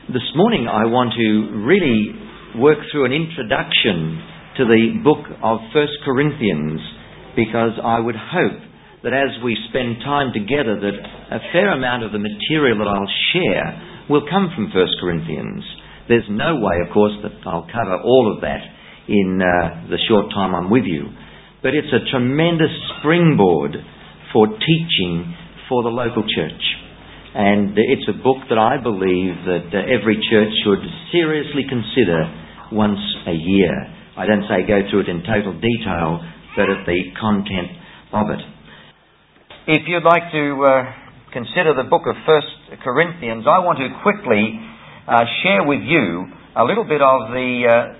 This morning I want to really work through an introduction to the book of 1 Corinthians, because I would hope that as we spend time together that a fair amount of the material that I'll share will come from 1 Corinthians. There's no way, of course, that I'll cover all of that in the short time I'm with you, but it's a tremendous springboard for teaching for the local church. And it's a book that I believe that every church should seriously consider once a year. I don't say go through it in total detail, but at the content of it. If you'd like to consider the book of 1 Corinthians, I want to quickly share with you a little bit of the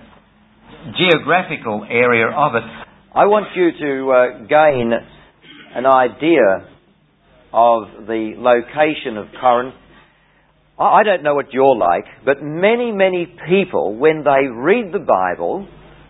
geographical area of it. I want you to gain an idea of the location of Corinth. I don't know what you're like, but many people, when they read the Bible,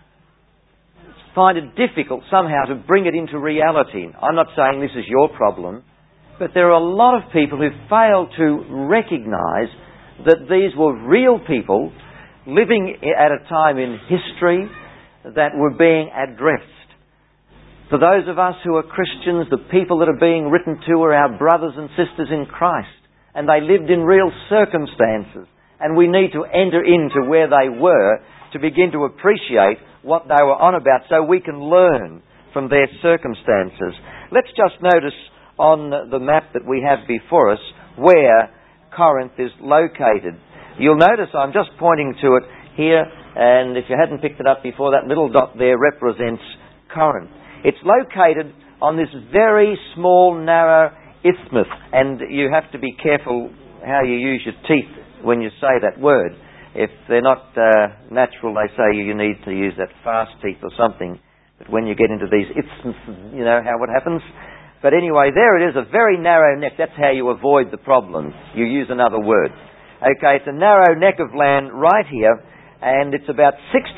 find it difficult somehow to bring it into reality. I'm not saying this is your problem, but there are a lot of people who fail to recognise that these were real people living at a time in history that were being addressed. For those of us who are Christians, the people that are being written to are our brothers and sisters in Christ, and they lived in real circumstances, and we need to enter into where they were to begin to appreciate what they were on about so we can learn from their circumstances. Let's just notice on the map that we have before us where Corinth is located. You'll notice I'm just pointing to it here, and if you hadn't picked it up before, that little dot there represents Corinth. It's located on this very small, narrow isthmus, and you have to be careful how you use your teeth when you say that word. If they're not natural, they say you need to use that fast teeth or something. But when you get into these isthmuses, you know how it happens. But anyway, there it is, a very narrow neck. That's how you avoid the problem. You use another word. Okay, it's a narrow neck of land right here, and it's about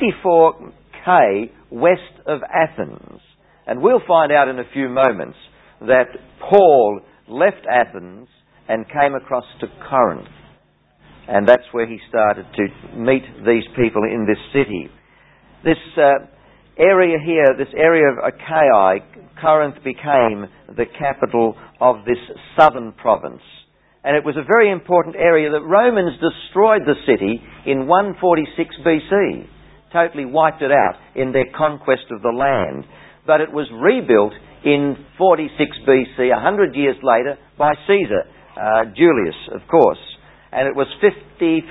64 west of Athens. And we'll find out in a few moments that Paul left Athens and came across to Corinth. And that's where he started to meet these people in this city. This area here, this area of Achaia, Corinth became the capital of this southern province. And it was a very important area that Romans destroyed the city in 146 BC. Totally wiped it out in their conquest of the land. But it was rebuilt in 46 BC, 100 years later, by Caesar, Julius, of course. And it was 52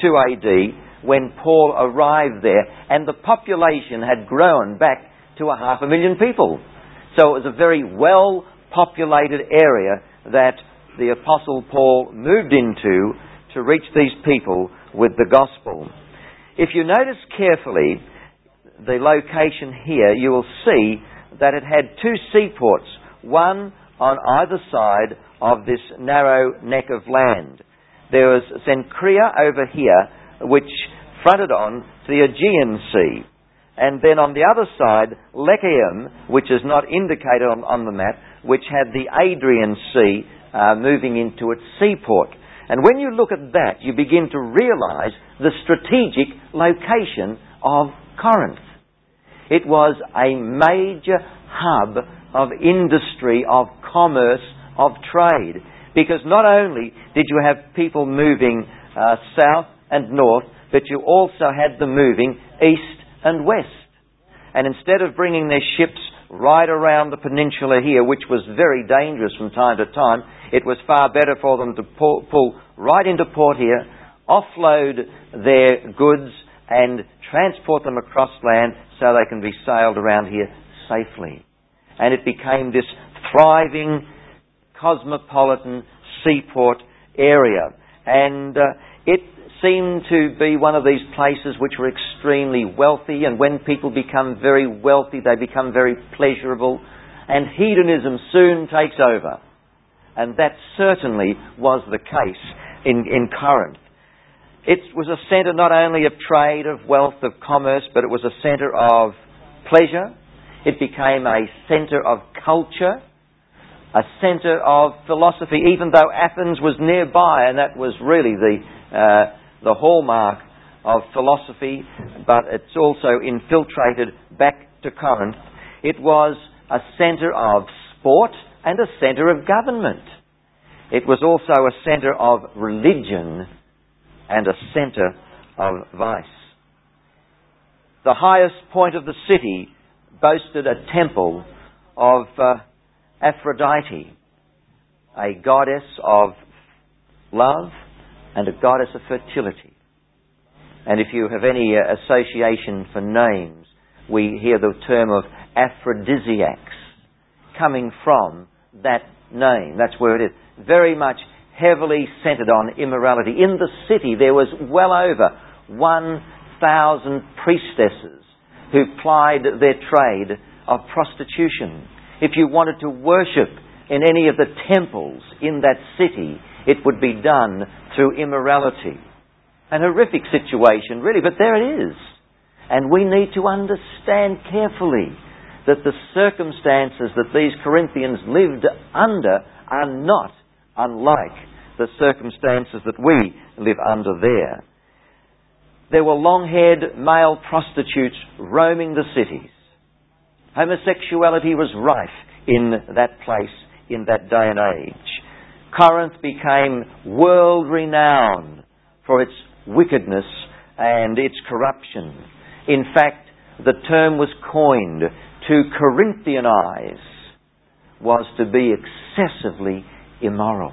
AD when Paul arrived there, and the population had grown back to 500,000 people. So it was a very well-populated area that the Apostle Paul moved into to reach these people with the gospel. If you notice carefully the location here, you will see that it had two seaports, one on either side of this narrow neck of land. There was Cenchrea over here, which fronted on to the Aegean Sea. And then on the other side, Lechaeum, which is not indicated on the map, which had the Adrian Sea moving into its seaport. And when you look at that, you begin to realise the strategic location of Corinth. It was a major hub of industry, of commerce, of trade. Because not only did you have people moving south and north, but you also had them moving east and west. And instead of bringing their ships right around the peninsula here, which was very dangerous from time to time, it was far better for them to pull right into port here, offload their goods and transport them across land so they can be sailed around here safely. And it became this thriving, cosmopolitan seaport area. And it seemed to be one of these places which were extremely wealthy, and when people become very wealthy, they become very pleasurable, and hedonism soon takes over. And that certainly was the case in Corinth. It was a centre not only of trade, of wealth, of commerce, but it was a centre of pleasure. It became a centre of culture, a centre of philosophy, even though Athens was nearby, and that was really the hallmark of philosophy, but it's also infiltrated back to Corinth. It was a centre of sport and a centre of government. It was also a centre of religion and a centre of vice. The highest point of the city boasted a temple of Aphrodite, a goddess of love and a goddess of fertility. And if you have any association for names, we hear the term of aphrodisiacs coming from that name. That's where it is. Very much heavily centred on immorality. In the city there was well over 1,000 priestesses who plied their trade of prostitution. If you wanted to worship in any of the temples in that city, it would be done through immorality. An horrific situation, really, but there it is. And we need to understand carefully that the circumstances that these Corinthians lived under are not unlike the circumstances that we live under there. There were long-haired male prostitutes roaming the cities. Homosexuality was rife in that place, in that day and age. Corinth became world-renowned for its wickedness and its corruption. In fact, the term was coined to Corinthianize, was to be excessively immoral.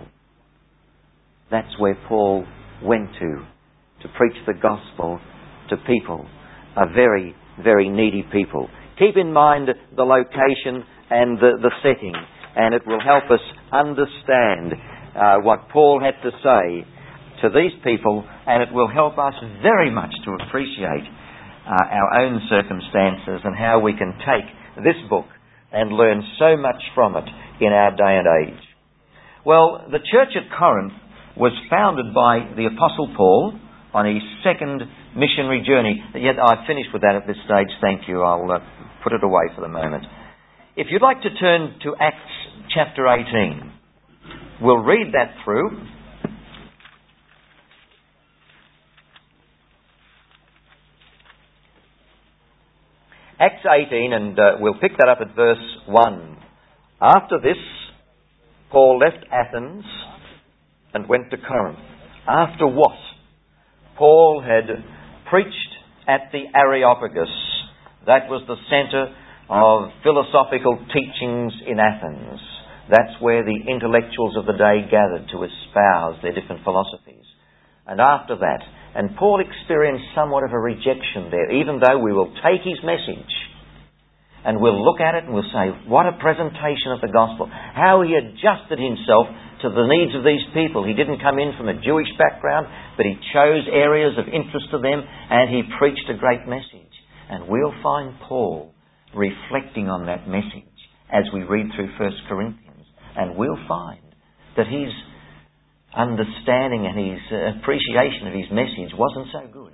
That's where Paul went to preach the gospel to people, a very, very needy people. Keep in mind the location and the setting, and it will help us understand what Paul had to say to these people, and it will help us very much to appreciate our own circumstances and how we can take this book and learn so much from it in our day and age. Well, the church at Corinth was founded by the Apostle Paul on his second missionary journey. Yet I've finished with that at this stage, thank you. I'll put it away for the moment. If you'd like to turn to Acts chapter 18, we'll read that through. Acts 18, and we'll pick that up at verse 1. After this, Paul left Athens and went to Corinth. After what? Paul had preached at the Areopagus. That was the centre of philosophical teachings in Athens. That's where the intellectuals of the day gathered to espouse their different philosophies. And after that, and Paul experienced somewhat of a rejection there, even though we will take his message and we'll look at it and we'll say, what a presentation of the gospel. How he adjusted himself to the needs of these people. He didn't come in from a Jewish background, but he chose areas of interest to them and he preached a great message. And we'll find Paul reflecting on that message as we read through 1 Corinthians. And we'll find that his understanding and his appreciation of his message wasn't so good.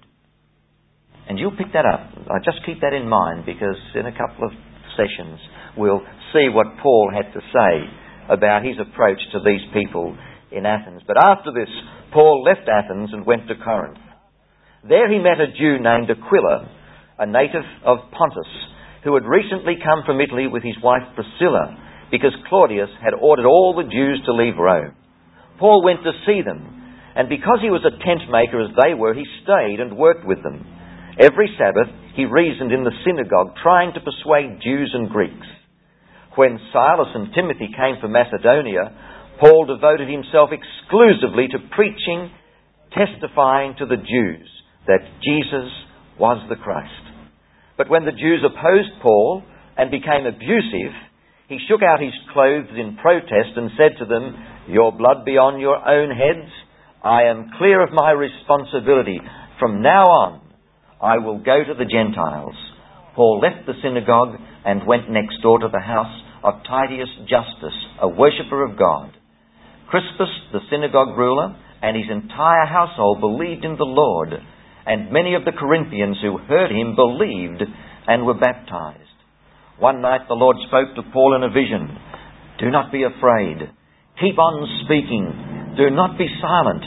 And you'll pick that up. I just keep that in mind, because in a couple of sessions we'll see what Paul had to say about his approach to these people in Athens. But after this, Paul left Athens and went to Corinth. There he met a Jew named Aquila, a native of Pontus, who had recently come from Italy with his wife Priscilla, because Claudius had ordered all the Jews to leave Rome. Paul went to see them, and because he was a tent maker as they were, he stayed and worked with them. Every Sabbath he reasoned in the synagogue, trying to persuade Jews and Greeks. When Silas and Timothy came from Macedonia, Paul devoted himself exclusively to preaching, testifying to the Jews that Jesus was the Christ. But when the Jews opposed Paul and became abusive, he shook out his clothes in protest and said to them, "Your blood be on your own heads. I am clear of my responsibility. From now on, I will go to the Gentiles." Paul left the synagogue and went next door to the house of Titius Justus, a worshipper of God. Crispus, the synagogue ruler, and his entire household believed in the Lord, and many of the Corinthians who heard him believed and were baptized. One night the Lord spoke to Paul in a vision. "Do not be afraid. Keep on speaking. Do not be silent,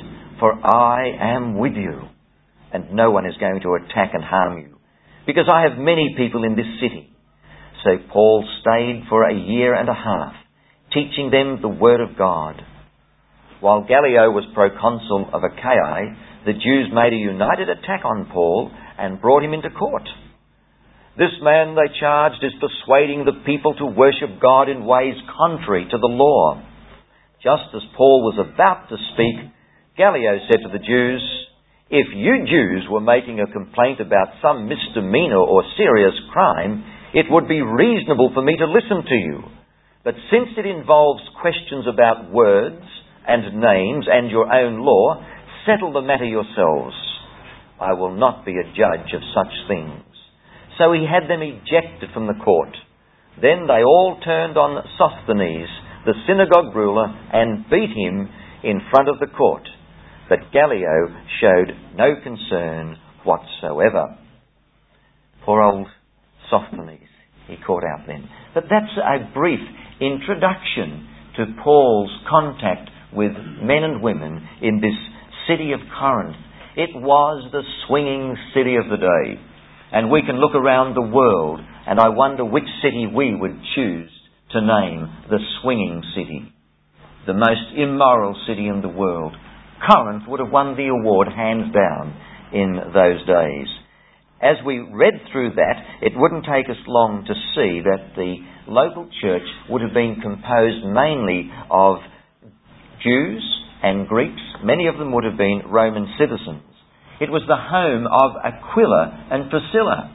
for I am with you, and no one is going to attack and harm you, because I have many people in this city." So Paul stayed for 1.5 years, teaching them the word of God. While Gallio was proconsul of Achaia, the Jews made a united attack on Paul and brought him into court. "This man," they charged, "is persuading the people to worship God in ways contrary to the law." Just as Paul was about to speak, Gallio said to the Jews, "If you Jews were making a complaint about some misdemeanor or serious crime, it would be reasonable for me to listen to you. But since it involves questions about words and names and your own law, settle the matter yourselves. I will not be a judge of such things." So he had them ejected from the court. Then they all turned on Sosthenes, the synagogue ruler, and beat him in front of the court. But Gallio showed no concern whatsoever. Poor old Sosthenes, he caught out then. But that's a brief introduction to Paul's contact with men and women in this city of Corinth. It was the swinging city of the day. And we can look around the world, and I wonder which city we would choose to name the swinging city. The most immoral city in the world. Corinth would have won the award hands down in those days. As we read through that, it wouldn't take us long to see that the local church would have been composed mainly of Jews and Greeks. Many of them would have been Roman citizens. It was the home of Aquila and Priscilla,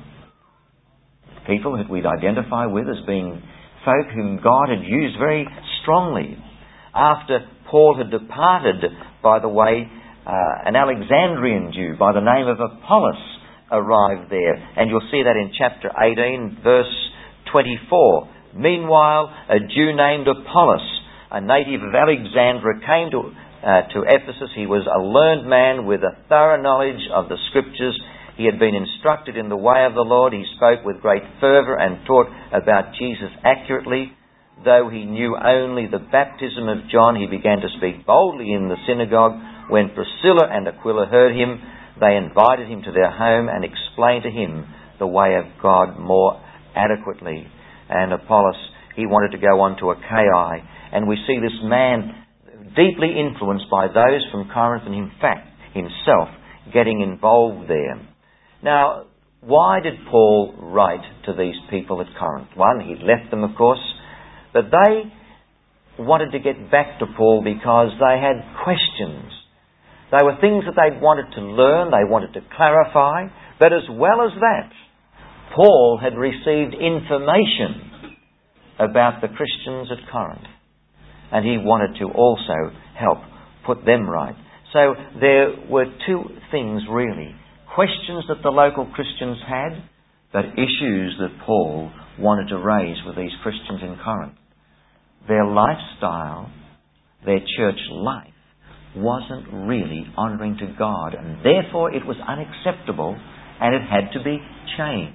people that we'd identify with as being folk whom God had used very strongly. After Paul had departed, by the way, an Alexandrian Jew by the name of Apollos arrived there. And you'll see that in chapter 18, verse 24. "Meanwhile, a Jew named Apollos, a native of Alexandria, came to Ephesus. He was a learned man with a thorough knowledge of the Scriptures. He had been instructed in the way of the Lord. He spoke with great fervour and taught about Jesus accurately. Though he knew only the baptism of John, he began to speak boldly in the synagogue. When Priscilla and Aquila heard him, they invited him to their home and explained to him the way of God more adequately." And Apollos, he wanted to go on to Achaia. And we see this man deeply influenced by those from Corinth, and in fact himself getting involved there. Now, why did Paul write to these people at Corinth? One, he left them, of course, but they wanted to get back to Paul because they had questions. They were things that they wanted to learn, they wanted to clarify, but as well as that, Paul had received information about the Christians at Corinth, and he wanted to also help put them right. So there were two things really. Questions that the local Christians had, but issues that Paul wanted to raise with these Christians in Corinth. Their lifestyle, their church life, wasn't really honouring to God, and therefore it was unacceptable, and it had to be changed.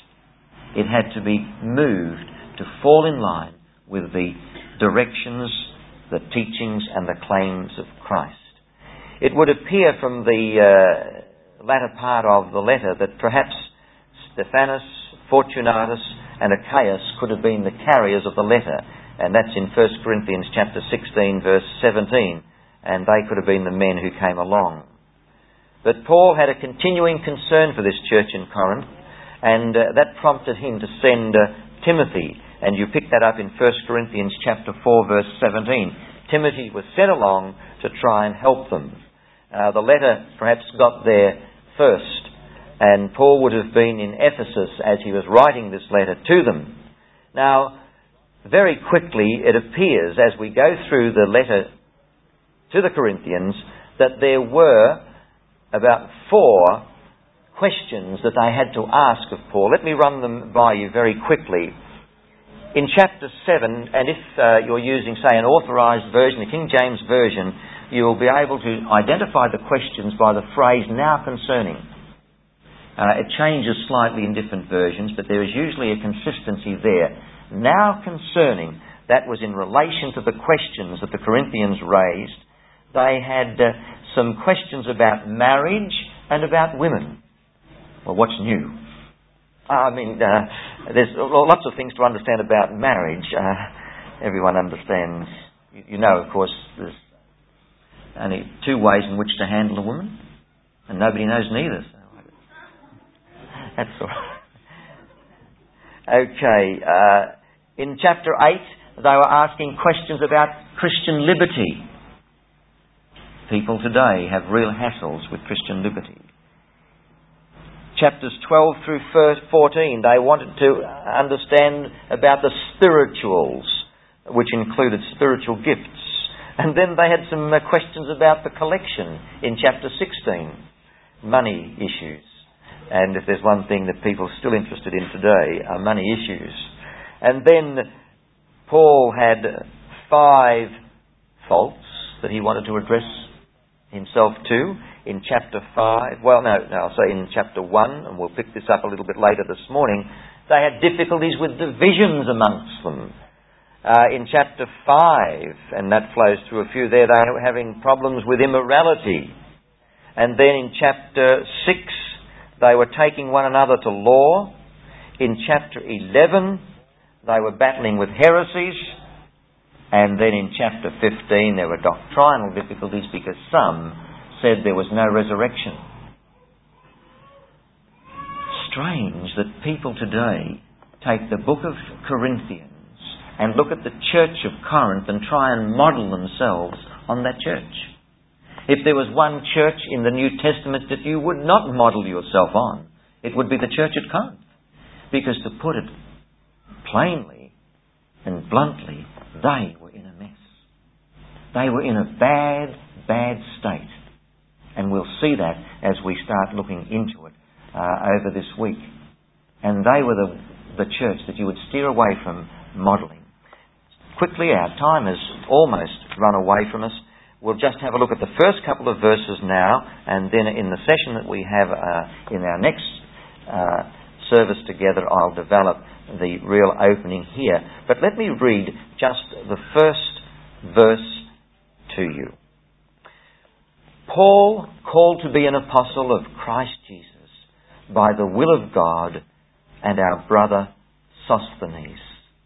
It had to be moved to fall in line with the directions, the teachings and the claims of Christ. It would appear from the latter part of the letter that perhaps Stephanas, Fortunatus and Achaeus could have been the carriers of the letter, and that's in 1 Corinthians chapter 16 verse 17, and they could have been the men who came along. But Paul had a continuing concern for this church in Corinth, and that prompted him to send Timothy, and you pick that up in 1 Corinthians chapter 4 verse 17. Timothy was sent along to try and help them. The letter perhaps got there first, and Paul would have been in Ephesus as he was writing this letter to them. Now, very quickly it appears as we go through the letter to the Corinthians that there were about 4 questions that they had to ask of Paul. Let me run them by you very quickly. In chapter 7, and if you're using, say, an authorised version, the King James Version, you'll be able to identify the questions by the phrase "now concerning." It changes slightly in different versions, but there is usually a consistency there. Now concerning, that was in relation to the questions that the Corinthians raised. They had some questions about marriage and about women. Well, what's new? There's lots of things to understand about marriage. Everyone understands. You know, of course, there's only two ways in which to handle a woman, and nobody knows neither. So that's all right. Okay. In chapter 8, they were asking questions about Christian liberty. People today have real hassles with Christian liberty. Chapters 12 through 14, they wanted to understand about the spirituals, which included spiritual gifts. And then they had some questions about the collection in chapter 16, money issues. And if there's one thing that people are still interested in today, are money issues. And then Paul had 5 faults that he wanted to address himself to in chapter 5. Well, no, I'll say in chapter 1, and we'll pick this up a little bit later this morning. They had difficulties with divisions amongst them. In chapter 5, and that flows through a few there, they were having problems with immorality. And then in chapter 6, they were taking one another to law. In chapter 11, they were battling with heresies. And then in chapter 15, there were doctrinal difficulties because some said there was no resurrection. Strange that people today take the book of Corinthians and look at the church of Corinth and try and model themselves on that church. If there was one church in the New Testament that you would not model yourself on, it would be the church at Corinth. Because to put it plainly and bluntly, they were in a mess. They were in a bad state. And we'll see that as we start looking into it over this week. And they were the church that you would steer away from modelling. Quickly, our time has almost run away from us. We'll just have a look at the first couple of verses now, and then in the session that we have in our next service together, I'll develop the real opening here. But let me read just the first verse to you. Paul, called to be an apostle of Christ Jesus by the will of God, and our brother Sosthenes.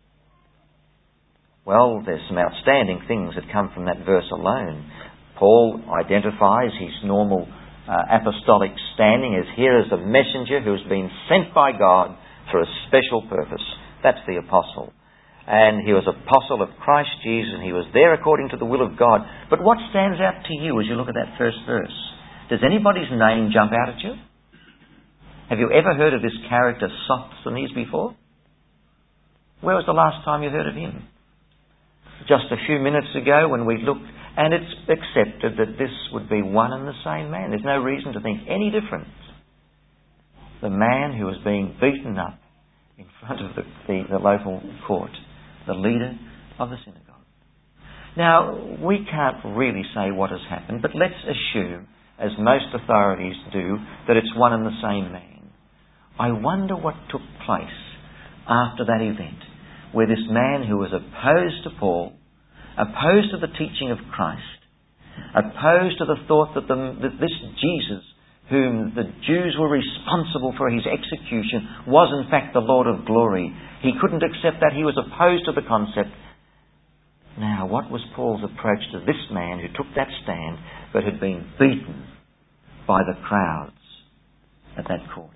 Well, there's some outstanding things that come from that verse alone. Paul identifies his normal apostolic standing as here as a messenger who has been sent by God for a special purpose. That's the apostle. And he was apostle of Christ Jesus, and he was there according to the will of God. But what stands out to you as you look at that first verse? Does anybody's name jump out at you? Have you ever heard of this character Sosthenes before? Where was the last time you heard of him? Just a few minutes ago when we looked, and it's accepted that this would be one and the same man. There's no reason to think any different. The man who was being beaten up in front of the local court, the leader of the synagogue. Now, we can't really say what has happened, but let's assume, as most authorities do, that it's one and the same man. I wonder what took place after that event, where this man who was opposed to Paul, opposed to the teaching of Christ, opposed to the thought that this Jesus, whom the Jews were responsible for his execution, was in fact the Lord of glory. He couldn't accept that. He was opposed to the concept. Now, what was Paul's approach to this man who took that stand but had been beaten by the crowds at that court?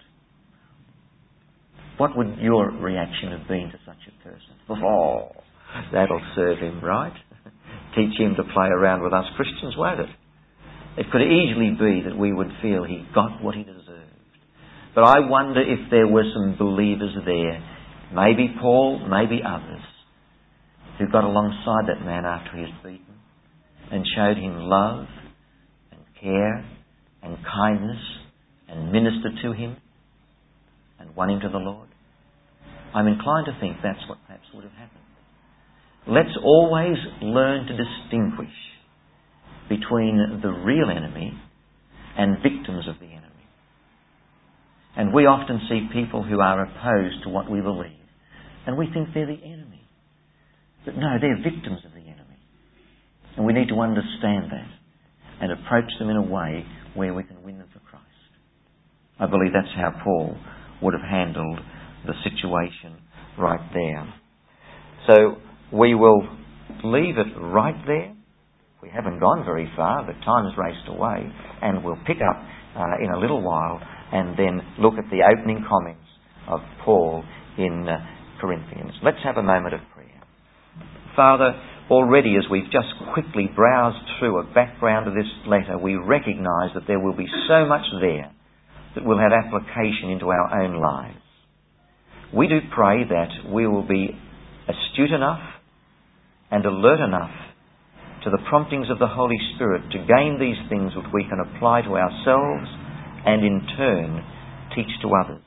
What would your reaction have been to such a person? Oh, that'll serve him right. Teach him to play around with us Christians, won't it? It could easily be that we would feel he got what he deserved. But I wonder if there were some believers there, maybe Paul, maybe others, who got alongside that man after he was beaten and showed him love and care and kindness and ministered to him and won him to the Lord. I'm inclined to think that's what perhaps would have happened. Let's always learn to distinguish between the real enemy and victims of the enemy. And we often see people who are opposed to what we believe, and we think they're the enemy. But no, they're victims of the enemy. And we need to understand that. and approach them in a way where we can win them for Christ. I believe that's how Paul would have handled the situation right there. So we will leave it right there. We haven't gone very far, but time's raced away, and we'll pick up in a little while and then look at the opening comments of Paul in Corinthians. Let's have a moment of prayer. Father, already as we've just quickly browsed through a background of this letter, we recognise that there will be so much there that will have application into our own lives. We do pray that we will be astute enough and alert enough to the promptings of the Holy Spirit to gain these things which we can apply to ourselves and in turn teach to others.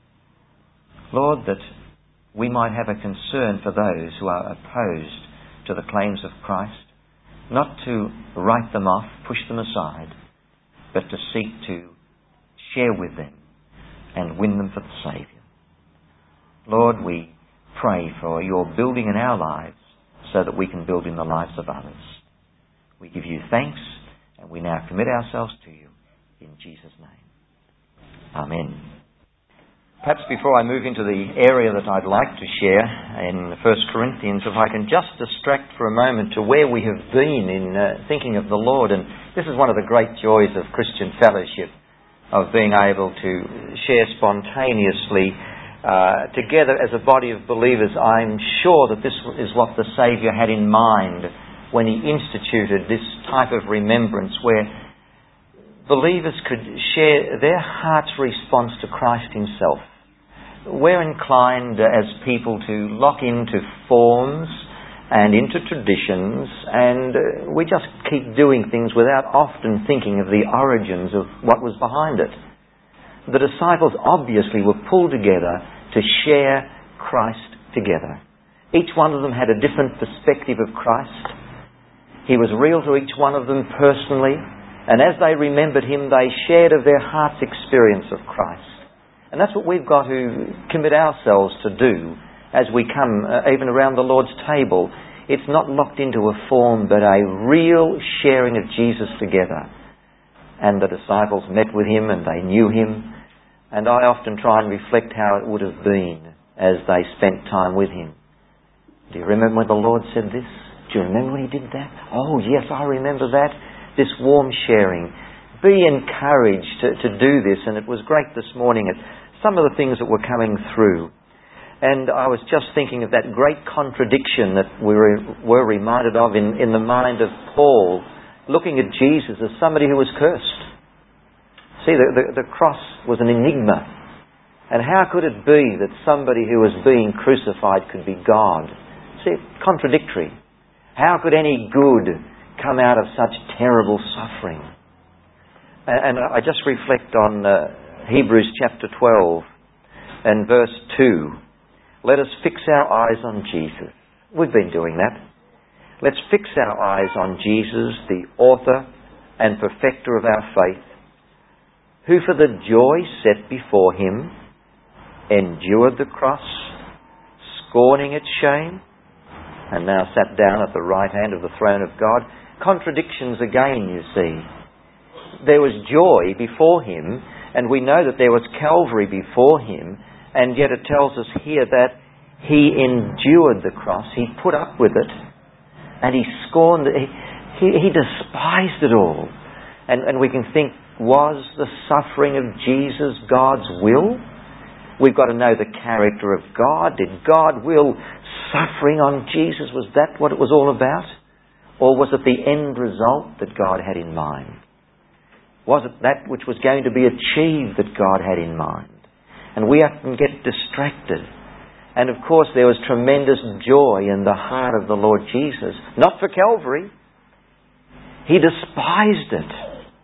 Lord, that we might have a concern for those who are opposed to the claims of Christ, not to write them off, push them aside, but to seek to share with them and win them for the Saviour. Lord, we pray for your building in our lives so that we can build in the lives of others. We give you thanks, and we now commit ourselves to you in Jesus' name. Amen. Perhaps before I move into the area that I'd like to share in 1 Corinthians, if I can just distract for a moment to where we have been in thinking of the Lord. And this is one of the great joys of Christian fellowship, of being able to share spontaneously together as a body of believers. I'm sure that this is what the Saviour had in mind when he instituted this type of remembrance, where believers could share their heart's response to Christ himself. We're inclined as people to lock into forms and into traditions, and we just keep doing things without often thinking of the origins of what was behind it. The disciples obviously were pulled together to share Christ together. Each one of them had a different perspective of Christ. He was real to each one of them personally, and as they remembered him, they shared of their heart's experience of Christ. And that's what we've got to commit ourselves to do as we come even around the Lord's table. It's not locked into a form, but a real sharing of Jesus together. And the disciples met with him and they knew him. And I often try and reflect how it would have been as they spent time with him. Do you remember when the Lord said this? Do you remember when he did that? Oh, yes, I remember that. This warm sharing. Be encouraged to do this. And it was great this morning at some of the things that were coming through. And I was just thinking of that great contradiction that we were reminded of in the mind of Paul, looking at Jesus as somebody who was cursed. See, the cross was an enigma. And how could it be that somebody who was being crucified could be God? See, contradictory. How could any good come out of such terrible suffering? And I just reflect on Hebrews chapter 12 and verse 2. Let us fix our eyes on Jesus. We've been doing that. Let's fix our eyes on Jesus, the author and perfecter of our faith, who for the joy set before him endured the cross, scorning its shame, and now sat down at the right hand of the throne of God. Contradictions again, you see. There was joy before him, and we know that there was Calvary before him, and yet it tells us here that he endured the cross, he put up with it, and he scorned it, he despised it all. And we can think, was the suffering of Jesus God's will? We've got to know the character of God. Did God will suffering on Jesus? Was that what it was all about? Or was it the end result that God had in mind? Was it that which was going to be achieved that God had in mind? And we often get distracted. And of course there was tremendous joy in the heart of the Lord Jesus. Not for Calvary. He despised it.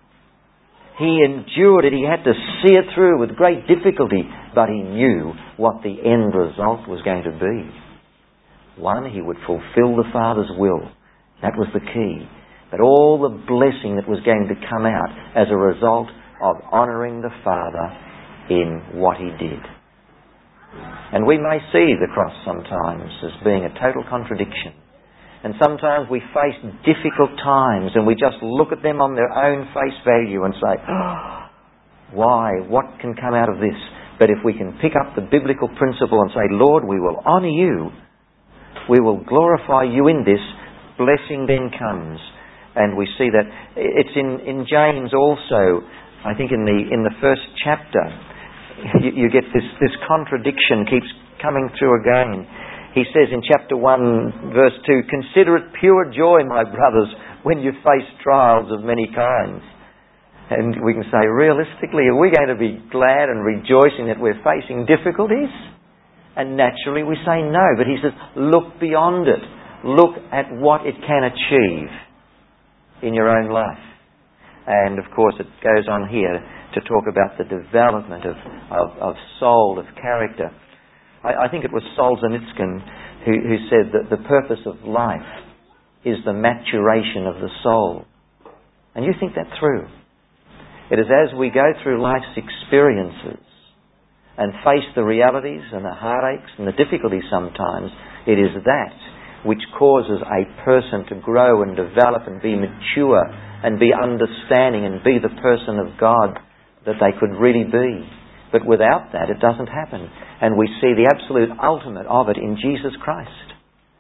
He endured it. He had to see it through with great difficulty. But he knew what the end result was going to be. One, he would fulfill the Father's will. That was the key. But all the blessing that was going to come out as a result of honouring the Father in what he did. And we may see the cross sometimes as being a total contradiction. And sometimes we face difficult times and we just look at them on their own face value and say, oh, why? What can come out of this? But if we can pick up the biblical principle and say, Lord, we will honour you, we will glorify you in this, blessing then comes. And we see that it's in James also. I think in the first chapter, you get this contradiction keeps coming through again. He says in chapter 1, verse 2, "Consider it pure joy, my brothers, when you face trials of many kinds." And we can say, realistically, are we going to be glad and rejoicing that we're facing difficulties? And naturally we say no. But he says, look beyond it. Look at what it can achieve in your own life. And of course it goes on here to talk about the development of soul, of character. I think it was Solzhenitsyn who said that the purpose of life is the maturation of the soul. And you think that through. It is as we go through life's experiences and face the realities and the heartaches and the difficulties sometimes, it is that which causes a person to grow and develop and be mature and be understanding and be the person of God that they could really be. But without that, it doesn't happen. And we see the absolute ultimate of it in Jesus Christ.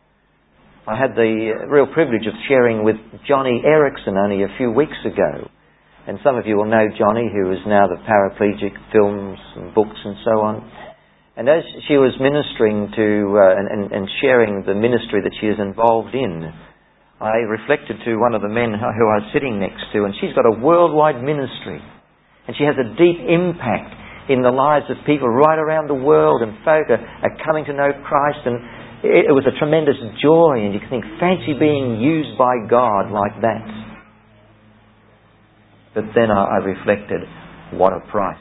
I had the real privilege of sharing with Johnny Erickson only a few weeks ago. And some of you will know Johnny, who is now the paraplegic, films and books and so on. And as she was ministering to and sharing the ministry that she is involved in, I reflected to one of the men who I was sitting next to, and she's got a worldwide ministry. And she has a deep impact in the lives of people right around the world, and folk are coming to know Christ. And it was a tremendous joy, and you can think, fancy being used by God like that. But then I reflected, what a price.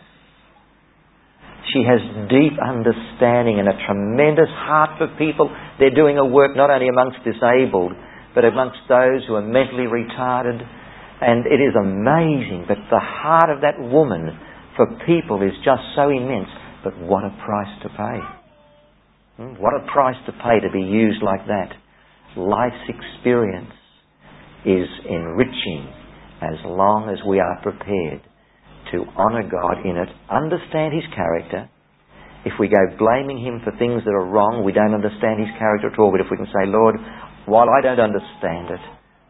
She has deep understanding and a tremendous heart for people. They're doing a work not only amongst disabled, but amongst those who are mentally retarded. And it is amazing. But the heart of that woman for people is just so immense. But what a price to pay. What a price to pay to be used like that. Life's experience is enriching as long as we are prepared to honour God in it, understand His character. If we go blaming Him for things that are wrong, we don't understand His character at all. But if we can say, Lord, while I don't understand it,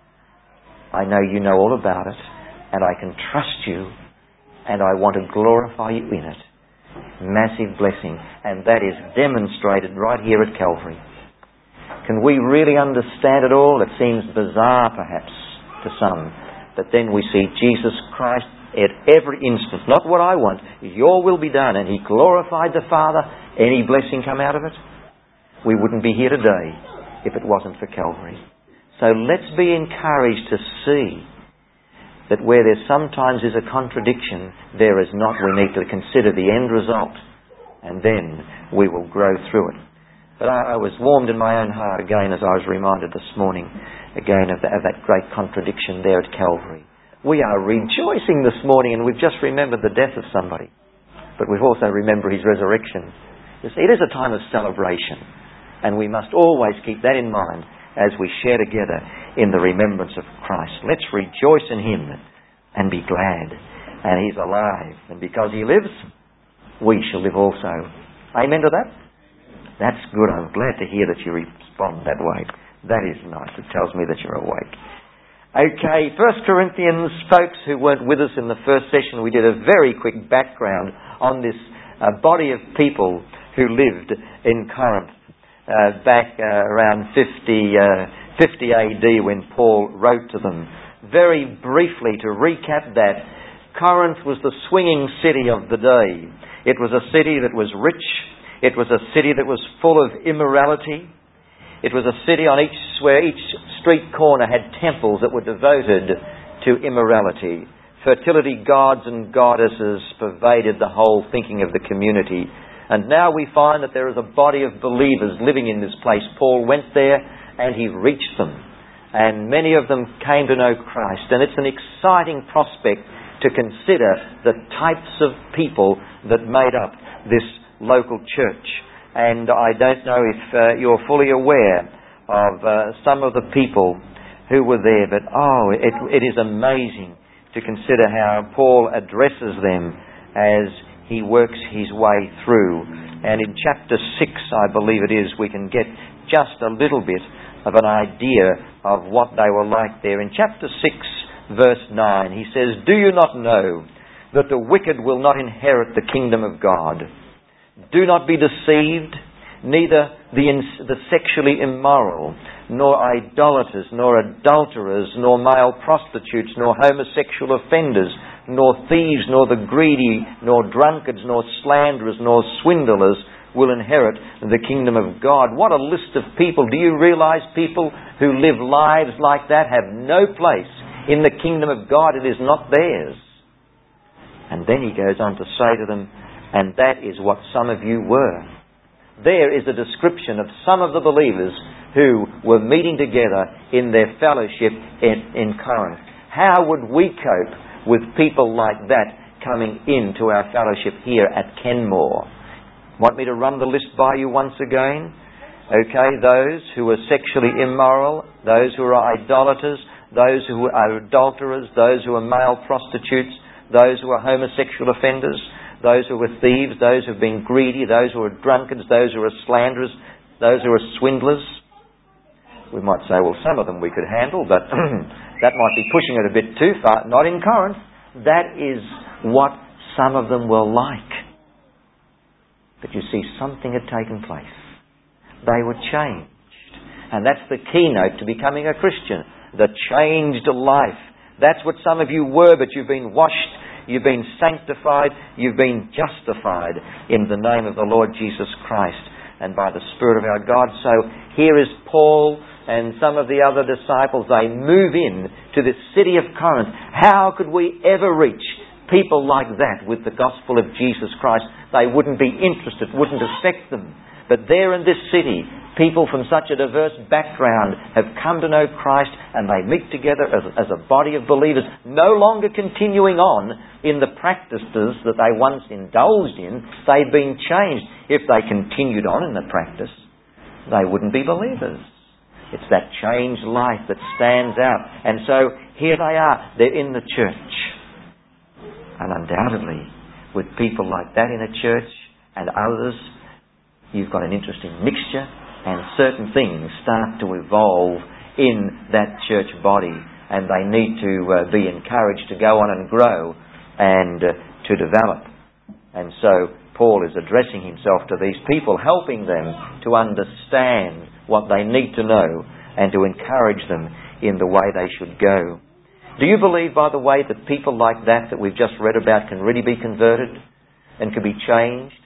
I know you know all about it, and I can trust you, and I want to glorify you in it. Massive blessing. And that is demonstrated right here at Calvary. Can we really understand it all? It seems bizarre perhaps to some. But then we see Jesus Christ at every instant. Not what I want. Your will be done. And He glorified the Father. Any blessing come out of it? We wouldn't be here today if it wasn't for Calvary. So let's be encouraged to see that where there sometimes is a contradiction, there is not. We need to consider the end result. And then we will grow through it. But I was warmed in my own heart again as I was reminded this morning again of that great contradiction there at Calvary. We are rejoicing this morning, and we've just remembered the death of somebody. But we've also remembered His resurrection. You see, it is a time of celebration. And we must always keep that in mind as we share together in the remembrance of Christ. Let's rejoice in Him and be glad. And He's alive. And because He lives, we shall live also. Amen to that? That's good. I'm glad to hear that you respond that way. That is nice. It tells me that you're awake. Okay, 1 Corinthians, folks who weren't with us in the first session, we did a very quick background on this body of people who lived in Corinth back around 50 AD when Paul wrote to them. Very briefly, to recap that, Corinth was the swinging city of the day. It was a city that was rich. It was a city that was full of immorality. It was a city where each street corner had temples that were devoted to immorality. Fertility gods and goddesses pervaded the whole thinking of the community. And now we find that there is a body of believers living in this place. Paul went there and he reached them. And many of them came to know Christ. And it's an exciting prospect to consider the types of people that made up this local church. And I don't know if you're fully aware of some of the people who were there. But it is amazing to consider how Paul addresses them as he works his way through. And in chapter 6, I believe it is, we can get just a little bit of an idea of what they were like there. In chapter 6, verse 9, he says, "Do you not know that the wicked will not inherit the kingdom of God? Do not be deceived, neither the sexually immoral, nor idolaters, nor adulterers, nor male prostitutes, nor homosexual offenders, nor thieves, nor the greedy, nor drunkards, nor slanderers, nor swindlers will inherit the kingdom of God." What a list of people. Do you realize people who live lives like that have no place in the kingdom of God? It is not theirs. And then he goes on to say to them, and that is what some of you were. There is a description of some of the believers who were meeting together in their fellowship in Corinth. How would we cope with people like that coming into our fellowship here at Kenmore? Want me to run the list by you once again? Okay, those who are sexually immoral, those who are idolaters, those who are adulterers, those who are male prostitutes, those who are homosexual offenders, those who are thieves, those who have been greedy, those who are drunkards, those who are slanderers, those who are swindlers. We might say, well, some of them we could handle, but that might be pushing it a bit too far. Not in Corinth. That is what some of them were like. But you see, something had taken place. They were changed. And that's the keynote to becoming a Christian. The changed life. That's what some of you were, but you've been washed, you've been sanctified, you've been justified in the name of the Lord Jesus Christ and by the Spirit of our God. So here is Paul and some of the other disciples. They move in to this city of Corinth. How could we ever reach people like that with the gospel of Jesus Christ? They wouldn't be interested, wouldn't affect them. But there in this city, people from such a diverse background have come to know Christ, and they meet together as a body of believers, no longer continuing on in the practices that they once indulged in. They've been changed. If they continued on in the practice, they wouldn't be believers. It's that changed life that stands out. And so here they are. They're in the church. And undoubtedly, with people like that in a church and others, you've got an interesting mixture, and certain things start to evolve in that church body, and they need to be encouraged to go on and grow and to develop. And so Paul is addressing himself to these people, helping them to understand what they need to know and to encourage them in the way they should go. Do you believe, by the way, that people like that we've just read about can really be converted and can be changed?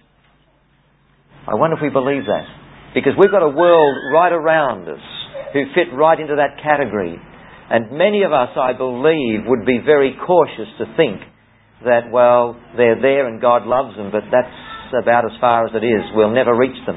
I wonder if we believe that. Because we've got a world right around us who fit right into that category. And many of us, I believe, would be very cautious to think that, well, they're there and God loves them, but that's about as far as it is. We'll never reach them.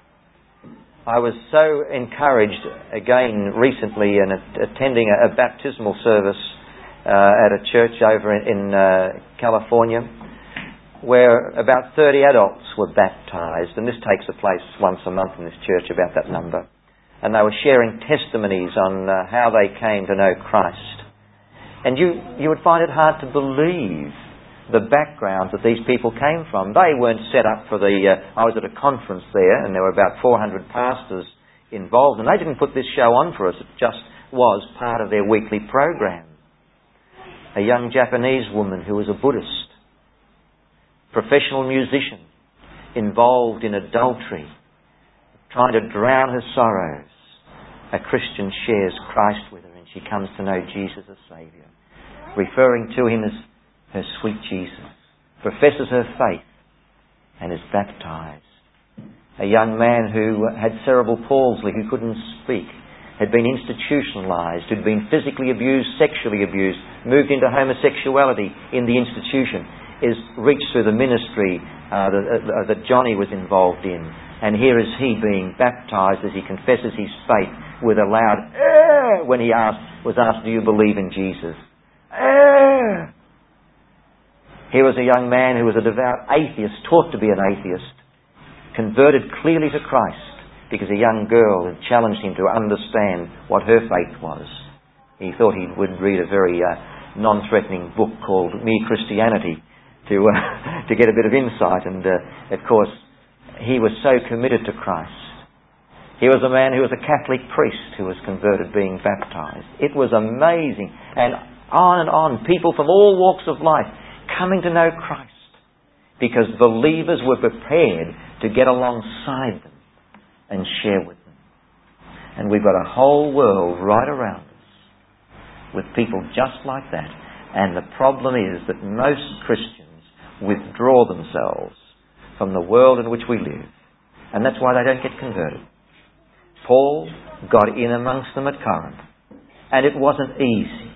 I was so encouraged, again, recently in attending a baptismal service at a church over in California, where about 30 adults were baptised, and this takes place once a month in this church, about that number. And they were sharing testimonies on how they came to know Christ. And you would find it hard to believe the backgrounds that these people came from. They weren't set up for I was at a conference there, and there were about 400 pastors involved, and they didn't put this show on for us. It just was part of their weekly program. A young Japanese woman who was a Buddhist, professional musician, involved in adultery, trying to drown her sorrows. A Christian shares Christ with her, and she comes to know Jesus as Saviour, referring to Him as her sweet Jesus, professes her faith, and is baptised. A young man who had cerebral palsy, who couldn't speak, had been institutionalised, who'd been physically abused, sexually abused, moved into homosexuality in the institution, is reached through the ministry that Johnny was involved in. And here is he being baptised as he confesses his faith with a loud when he was asked, do you believe in Jesus? Here was a young man who was a devout atheist, taught to be an atheist, converted clearly to Christ, because a young girl had challenged him to understand what her faith was. He thought he would read a very non-threatening book called Mere Christianity to get a bit of insight. And of course, he was so committed to Christ. He was a man who was a Catholic priest who was converted, being baptised. It was amazing. And on, people from all walks of life coming to know Christ, because believers were prepared to get alongside them and share with them. And we've got a whole world right around us with people just like that. And the problem is that most Christians withdraw themselves from the world in which we live. And that's why they don't get converted. Paul got in amongst them at Corinth. And it wasn't easy.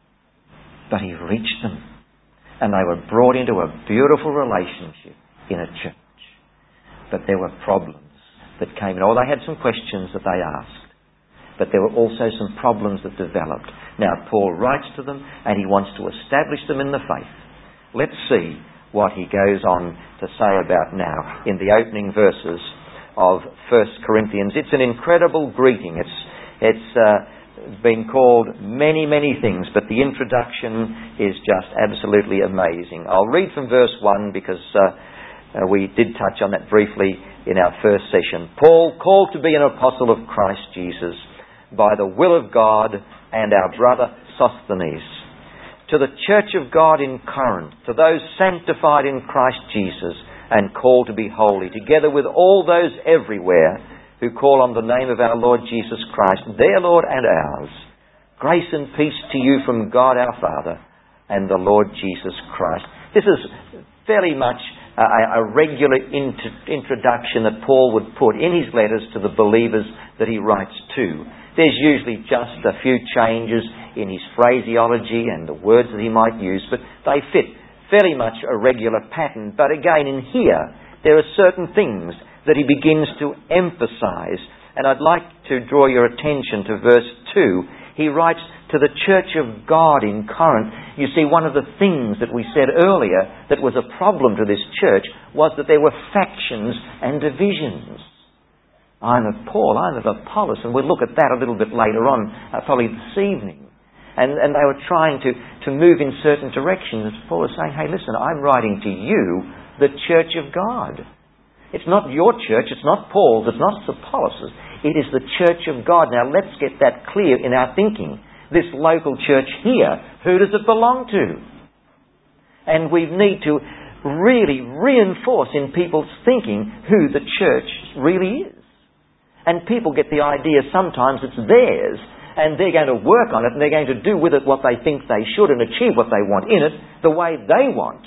But he reached them. And they were brought into a beautiful relationship in a church. But there were problems that came in. Or they had some questions that they asked. But there were also some problems that developed. Now, Paul writes to them and he wants to establish them in the faith. Let's see what he goes on to say about now in the opening verses of 1 Corinthians. It's an incredible greeting. It's been called many, many things, but the introduction is just absolutely amazing. I'll read from verse 1 because we did touch on that briefly in our first session. Paul, called to be an apostle of Christ Jesus by the will of God, and our brother Sosthenes, to the church of God in Corinth, to those sanctified in Christ Jesus and called to be holy, together with all those everywhere who call on the name of our Lord Jesus Christ, their Lord and ours. Grace and peace to you from God our Father and the Lord Jesus Christ. This is fairly much a regular introduction that Paul would put in his letters to the believers that he writes to. There's usually just a few changes in his phraseology and the words that he might use, but they fit fairly much a regular pattern. But again, in here, there are certain things that he begins to emphasize. And I'd like to draw your attention to verse 2. He writes to the church of God in Corinth. You see, one of the things that we said earlier that was a problem to this church was that there were factions and divisions. I'm of Paul, I'm of Apollos, and we'll look at that a little bit later on, probably this evening. And they were trying to move in certain directions. Paul was saying, hey, listen, I'm writing to you, the church of God. It's not your church, it's not Paul's, it's not Apollos'. It is the church of God. Now let's get that clear in our thinking. This local church here, who does it belong to? And we need to really reinforce in people's thinking who the church really is. And people get the idea sometimes it's theirs, and they're going to work on it, and they're going to do with it what they think they should and achieve what they want in it the way they want.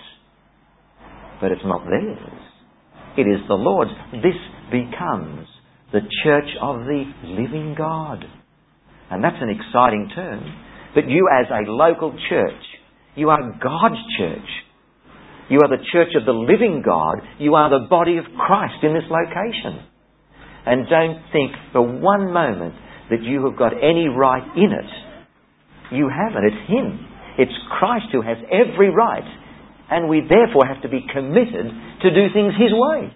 But it's not theirs. It is the Lord's. This becomes the church of the living God. And that's an exciting term. But you as a local church, you are God's church. You are the church of the living God. You are the body of Christ in this location. And don't think for one moment that you have got any right in it. You haven't. It's Him. It's Christ who has every right. And we therefore have to be committed to do things His way.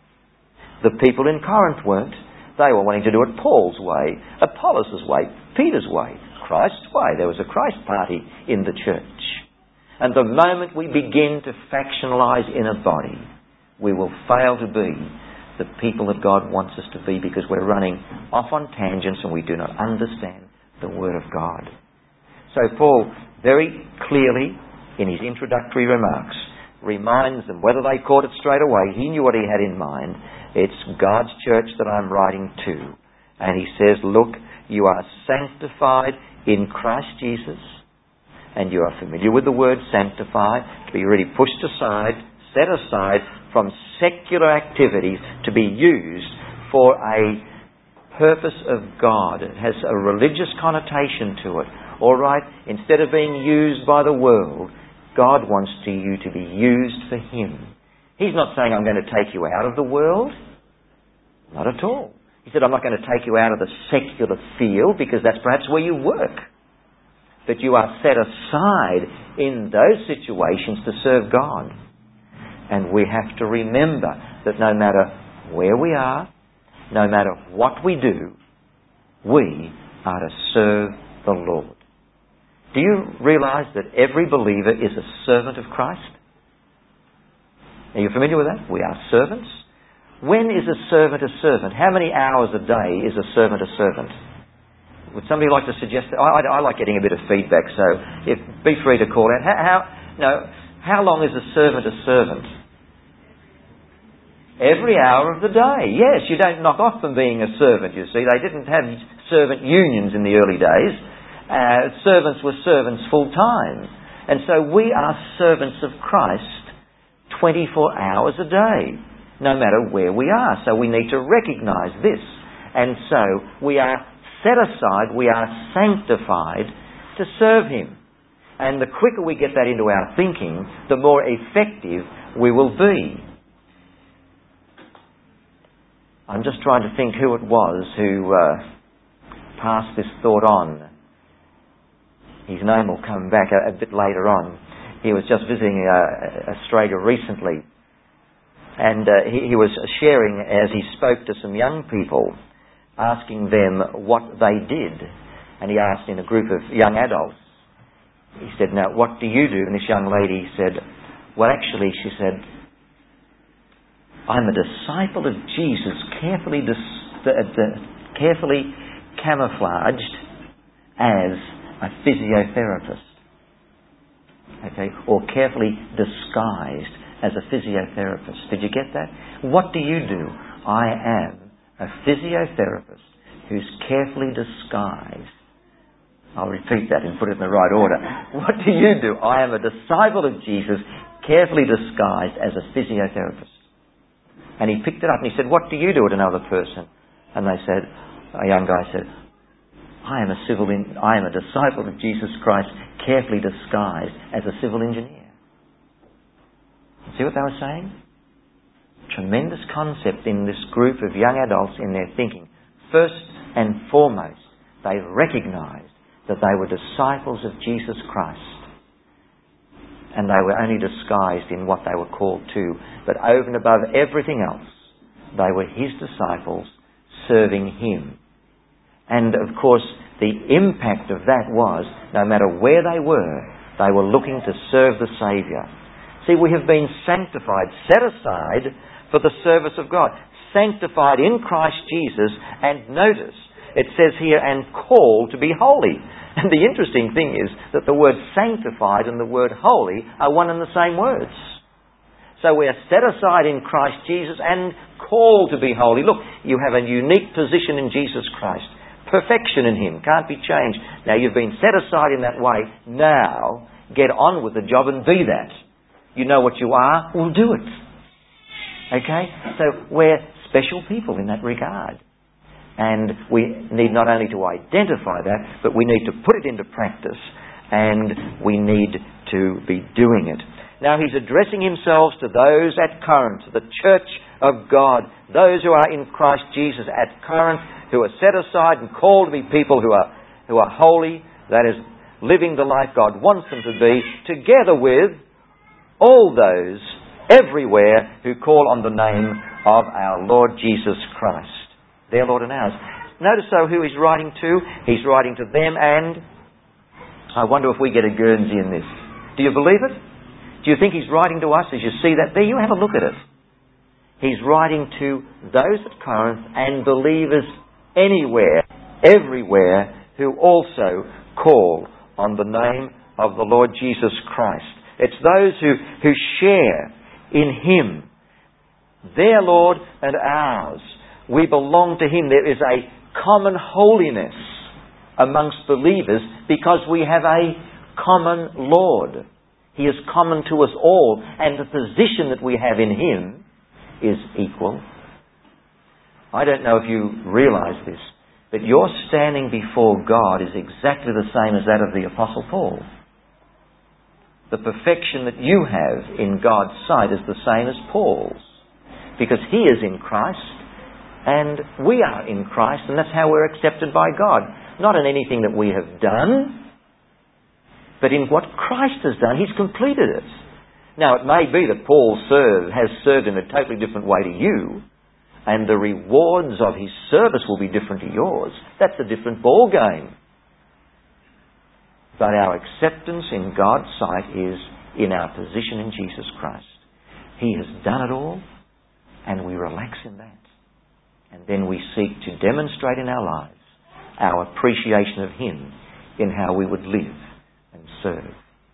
The people in Corinth weren't. They were wanting to do it Paul's way, Apollos' way, Peter's way, Christ's way. There was a Christ party in the church. And the moment we begin to factionalise in a body, we will fail to be the people that God wants us to be, because we're running off on tangents and we do not understand the Word of God. So Paul very clearly in his introductory remarks reminds them, whether they caught it straight away, he knew what he had in mind. It's God's church that I'm writing to. And he says, look, you are sanctified in Christ Jesus, and you are familiar with the word sanctified, to be really pushed aside, set aside from secular activities to be used for a purpose of God. It has a religious connotation to it. All right, instead of being used by the world, God wants you to be used for Him. He's not saying, I'm going to take you out of the world. Not at all. He said, I'm not going to take you out of the secular field, because that's perhaps where you work. But you are set aside in those situations to serve God. And we have to remember that no matter where we are, no matter what we do, we are to serve the Lord. Do you realise that every believer is a servant of Christ? Are you familiar with that? We are servants. When is a servant a servant? How many hours a day is a servant a servant? Would somebody like to suggest that? I like getting a bit of feedback, so be free to call out. How long is a servant a servant? Every hour of the day. Yes, you don't knock off from being a servant, you see. They didn't have servant unions in the early days. Servants were servants full time. And so we are servants of Christ 24 hours a day, no matter where we are. So we need to recognise this. And so we are set aside, we are sanctified to serve Him. And the quicker we get that into our thinking, the more effective we will be. I'm just trying to think who it was who passed this thought on. His name will come back a bit later on. He was just visiting Australia recently, and he was sharing as he spoke to some young people, asking them what they did. And he asked in a group of young adults, he said, "Now, what do you do?" And this young lady said, "Well, actually," she said, "I'm a disciple of Jesus, carefully camouflaged as a physiotherapist." Okay, or carefully disguised as a physiotherapist. Did you get that? What do you do? I am a physiotherapist who's carefully disguised. I'll repeat that and put it in the right order. What do you do? I am a disciple of Jesus, carefully disguised as a physiotherapist. And he picked it up and he said, "What do you do?" at another person. And they said, a young guy said, I am a disciple of Jesus Christ, carefully disguised as a civil engineer. See what they were saying? Tremendous concept in this group of young adults in their thinking. First and foremost, they recognised that they were disciples of Jesus Christ. And they were only disguised in what they were called to. But over and above everything else, they were His disciples serving Him. And of course, the impact of that was, no matter where they were looking to serve the Saviour. See, we have been sanctified, set aside for the service of God. Sanctified in Christ Jesus, and notice, it says here, and called to be holy. And the interesting thing is that the word sanctified and the word holy are one and the same words. So we are set aside in Christ Jesus and called to be holy. Look, you have a unique position in Jesus Christ. Perfection in Him, can't be changed. Now you've been set aside in that way. Now get on with the job and be that. You know what you are, well, do it. Okay? So we're special people in that regard. And we need not only to identify that, but we need to put it into practice, and we need to be doing it. Now he's addressing himself to those at Corinth, the church of God, those who are in Christ Jesus at Corinth, who are set aside and called to be people who are holy, that is, living the life God wants them to be, together with all those everywhere who call on the name of our Lord Jesus Christ. Their Lord and ours. Notice though who he's writing to. He's writing to them, and I wonder if we get a Guernsey in this. Do you believe it? Do you think he's writing to us as you see that there? You have a look at it. He's writing to those at Corinth and believers anywhere, everywhere, who also call on the name of the Lord Jesus Christ. It's those who share in Him, their Lord and ours. We belong to Him. There is a common holiness amongst believers because we have a common Lord. He is common to us all, and the position that we have in Him is equal. I don't know if you realise this, but your standing before God is exactly the same as that of the Apostle Paul. The perfection that you have in God's sight is the same as Paul's, because he is in Christ and we are in Christ, and that's how we're accepted by God. Not in anything that we have done, but in what Christ has done. He's completed it. Now, it may be that Paul has served in a totally different way to you, and the rewards of his service will be different to yours. That's a different ball game. But our acceptance in God's sight is in our position in Jesus Christ. He has done it all, and we relax in that. And then we seek to demonstrate in our lives our appreciation of him in how we would live and serve.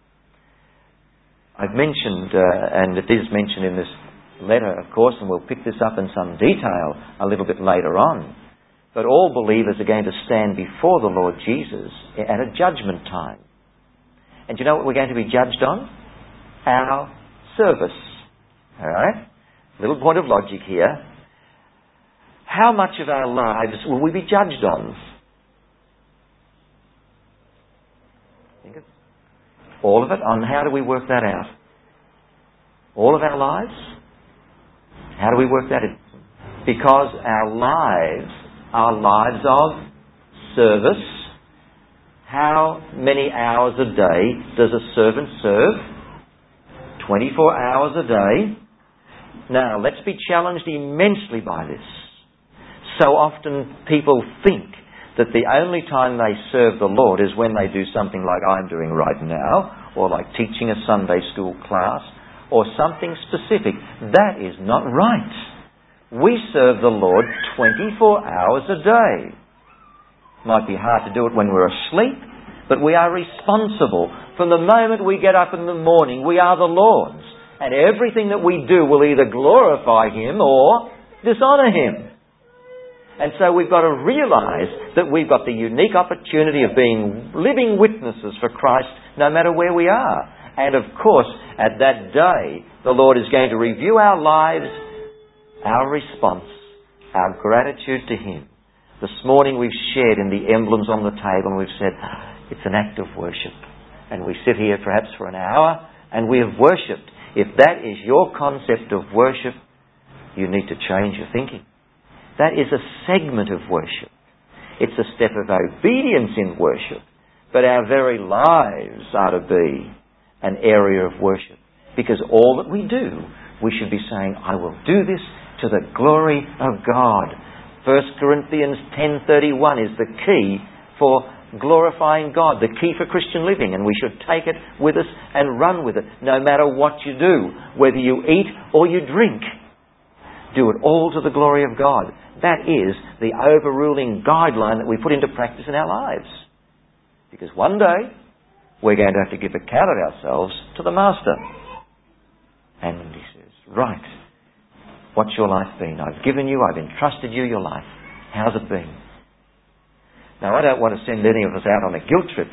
I've mentioned, and it is mentioned in this letter, of course, and we'll pick this up in some detail a little bit later on, but all believers are going to stand before the Lord Jesus at a judgment time. And do you know what we're going to be judged on? Our service. All right? Little point of logic here. How much of our lives will we be judged on? Think of all of it. On how do we work that out? All of our lives? How do we work that out? Because our lives are lives of service. How many hours a day does a servant serve? 24 hours a day. Now, let's be challenged immensely by this. So often people think that the only time they serve the Lord is when they do something like I'm doing right now, or like teaching a Sunday school class, or something specific. That is not right. We serve the Lord 24 hours a day. Might be hard to do it when we're asleep, but we are responsible. From the moment we get up in the morning, we are the Lord's. And everything that we do will either glorify him or dishonour him. And so we've got to realise that we've got the unique opportunity of being living witnesses for Christ no matter where we are. And of course, at that day, the Lord is going to review our lives, our response, our gratitude to him. This morning we've shared in the emblems on the table and we've said, it's an act of worship. And we sit here perhaps for an hour and we have worshipped. If that is your concept of worship, you need to change your thinking. That is a segment of worship. It's a step of obedience in worship. But our very lives are to be an area of worship. Because all that we do, we should be saying, I will do this to the glory of God. 1 Corinthians 10:31 is the key for glorifying God, the key for Christian living, and we should take it with us and run with it, no matter what you do, whether you eat or you drink. Do it all to the glory of God. That is the overruling guideline that we put into practice in our lives. Because one day, we're going to have to give account of ourselves to the Master. And he says, right, what's your life been? I've given you, I've entrusted you your life. How's it been? Now, I don't want to send any of us out on a guilt trip.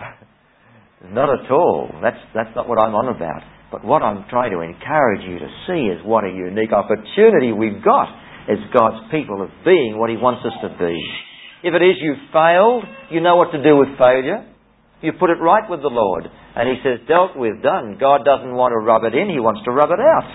Not at all. That's not what I'm on about. But what I'm trying to encourage you to see is what a unique opportunity we've got as God's people of being what he wants us to be. If it is you failed, you know what to do with failure. You put it right with the Lord. And he says, dealt with, done. God doesn't want to rub it in, he wants to rub it out.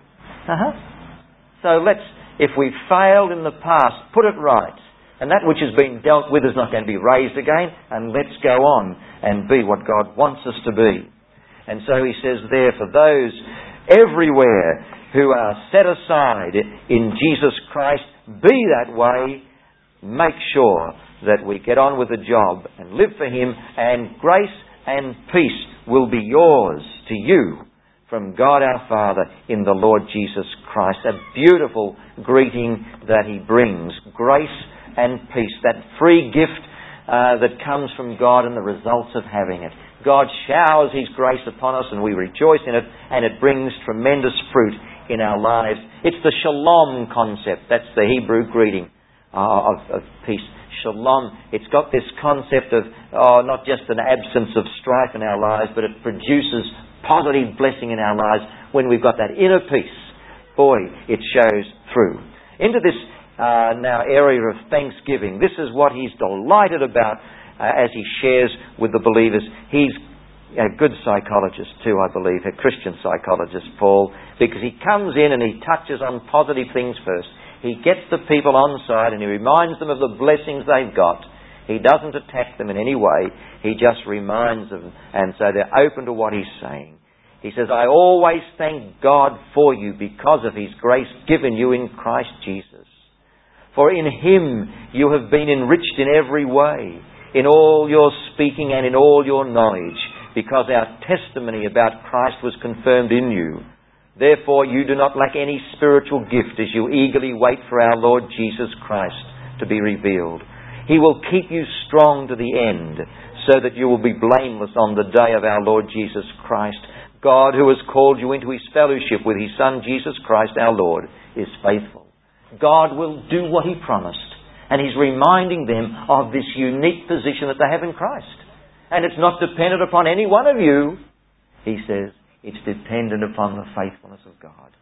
So if we've failed in the past, put it right. And that which has been dealt with is not going to be raised again. And let's go on and be what God wants us to be. And so he says there, for those everywhere who are set aside in Jesus Christ, be that way. Make sure that we get on with the job and live for him, and grace and peace will be yours to you from God our Father in the Lord Jesus Christ. A beautiful greeting that he brings. Grace and peace. That free gift that comes from God and the results of having it. God showers his grace upon us and we rejoice in it, and it brings tremendous fruit in our lives. It's the shalom concept. That's the Hebrew greeting of peace. Shalom. It's got this concept of not just an absence of strife in our lives, but it produces positive blessing in our lives when we've got that inner peace. Boy, it shows through. Into this now area of thanksgiving. This is what he's delighted about as he shares with the believers. He's a good psychologist too, I believe, a Christian psychologist, Paul, because he comes in and he touches on positive things first. He gets the people on side and he reminds them of the blessings they've got. He doesn't attack them in any way. He just reminds them, and so they're open to what he's saying. He says, I always thank God for you because of his grace given you in Christ Jesus. For in Him you have been enriched in every way, in all your speaking and in all your knowledge, because our testimony about Christ was confirmed in you. Therefore you do not lack any spiritual gift as you eagerly wait for our Lord Jesus Christ to be revealed. He will keep you strong to the end, so that you will be blameless on the day of our Lord Jesus Christ. God, who has called you into His fellowship with His Son Jesus Christ our Lord, is faithful. God will do what He promised. And He's reminding them of this unique position that they have in Christ. And it's not dependent upon any one of you. He says it's dependent upon the faithfulness of God.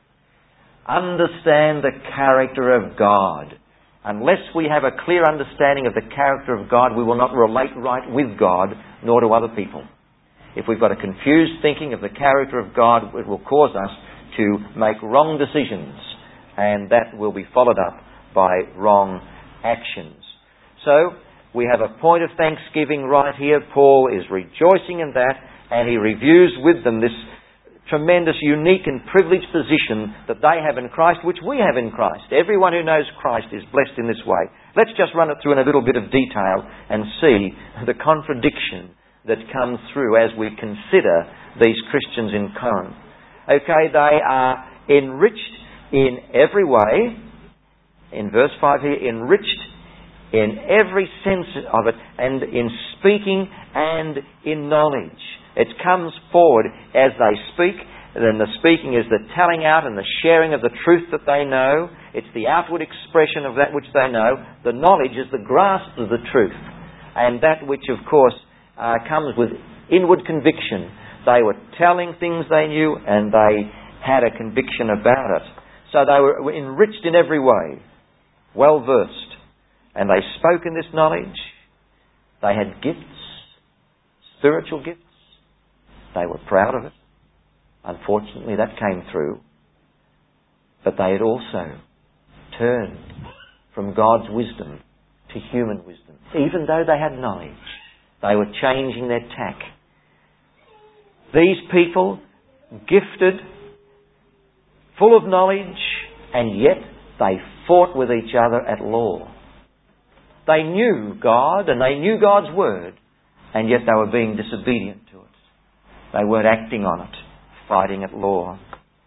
Understand the character of God. Unless we have a clear understanding of the character of God, we will not relate right with God, nor to other people. If we've got a confused thinking of the character of God, it will cause us to make wrong decisions, and that will be followed up by wrong actions. So, we have a point of thanksgiving right here. Paul is rejoicing in that, and he reviews with them this tremendous, unique and privileged position that they have in Christ, which we have in Christ. Everyone who knows Christ is blessed in this way. Let's just run it through in a little bit of detail and see the contradiction that comes through as we consider these Christians in Corinth. Okay, they are enriched in every way. In verse 5 here, enriched in every sense of it, and in speaking and in knowledge. It comes forward as they speak. Then the speaking is the telling out and the sharing of the truth that they know. It's the outward expression of that which they know. The knowledge is the grasp of the truth. And that which, of course, comes with inward conviction. They were telling things they knew, and they had a conviction about it. So they were enriched in every way, well versed. And they spoke in this knowledge. They had gifts, spiritual gifts. They were proud of it. Unfortunately, that came through. But they had also turned from God's wisdom to human wisdom. Even though they had knowledge, they were changing their tack. These people, gifted, full of knowledge, and yet they fought with each other at law. They knew God and they knew God's word, and yet they were being disobedient to it. They weren't acting on it, fighting at law.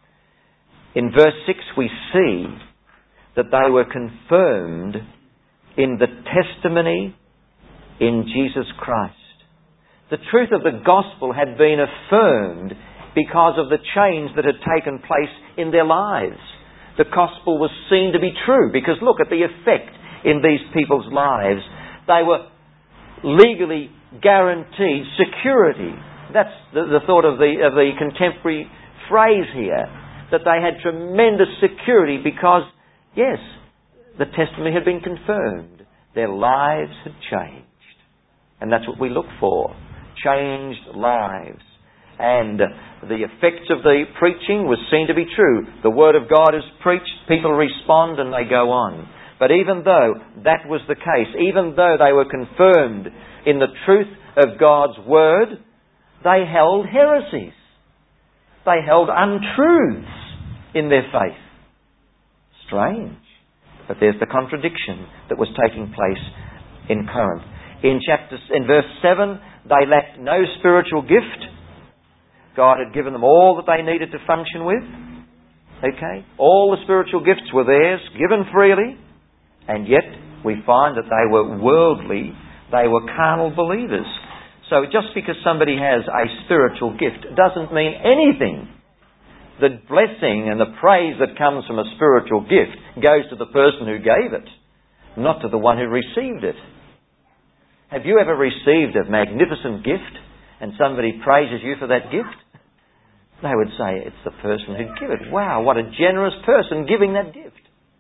In verse 6 we see that they were confirmed in the testimony in Jesus Christ. The truth of the gospel had been affirmed because of the change that had taken place in their lives. The gospel was seen to be true because look at the effect in these people's lives. They were legally guaranteed security. That's the thought of the contemporary phrase here, that they had tremendous security because, yes, the testimony had been confirmed. Their lives had changed. And that's what we look for. Changed lives. And the effects of the preaching was seen to be true. The Word of God is preached, people respond and they go on. But even though that was the case, even though they were confirmed in the truth of God's Word, they held heresies. They held untruths in their faith. Strange. But there's the contradiction that was taking place in Corinth. In verse 7, they lacked no spiritual gift. God had given them all that they needed to function with. Okay? All the spiritual gifts were theirs, given freely. And yet, we find that they were worldly, they were carnal believers. So just because somebody has a spiritual gift doesn't mean anything. The blessing and the praise that comes from a spiritual gift goes to the person who gave it, not to the one who received it. Have you ever received a magnificent gift and somebody praises you for that gift? They would say, it's the person who gave it. Wow, what a generous person giving that gift.